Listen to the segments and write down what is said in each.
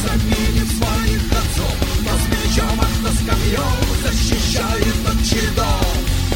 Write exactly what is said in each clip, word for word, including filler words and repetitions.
заменит своих отцов. Кто с мечом, а кто с камнем защищает отчий дом.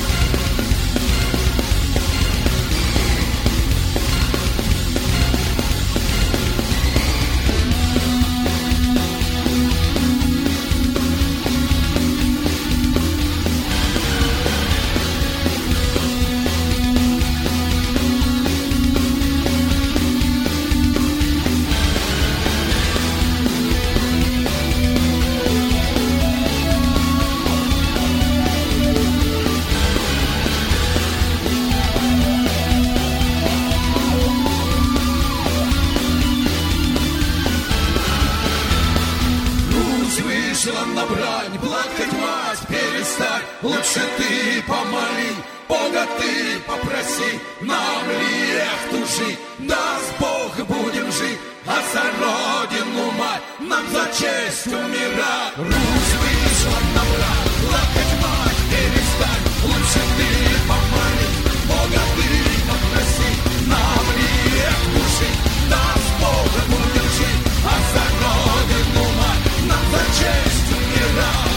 Вышла на брань, плакать, мать, перестань. Лучше ты помоли, Бога ты попроси. Нам ли эх жить, даст Бог, будем жить. А за родину, мать, нам за честь умирать. Русь вышла на брань, плакать, мать, перестань. Лучше ты помоли, Бога ты попроси. Нам ли эх жить, даст Бог, будем жить. А за родину, мать, нам за честь умирать.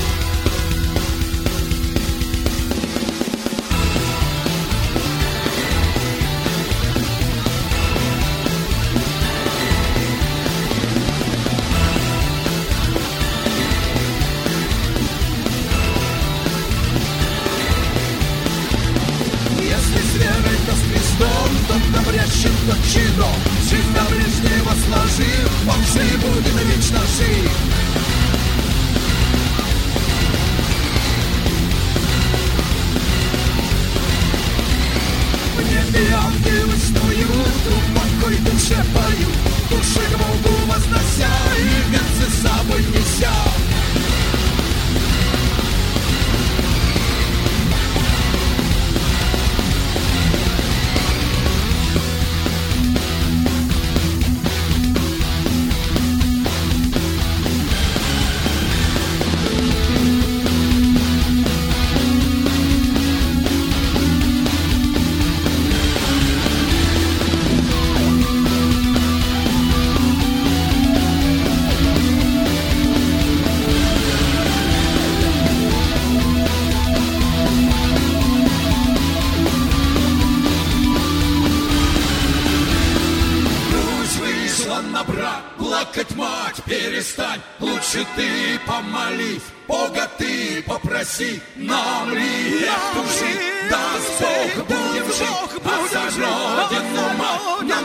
Если с верой, то с Христом, тот обрящен, тот чином. Жизнь на ближнего сложив, он же и будет вечно жить. В небе ангелы снуют, упокой душе поют, души к Богу вознося и венцы с собой неся. Плакать, мать, перестань. Лучше ты помолись, Бога ты попроси. Нам ли эх жить, даст Бог, будем жить. А за родину, мать,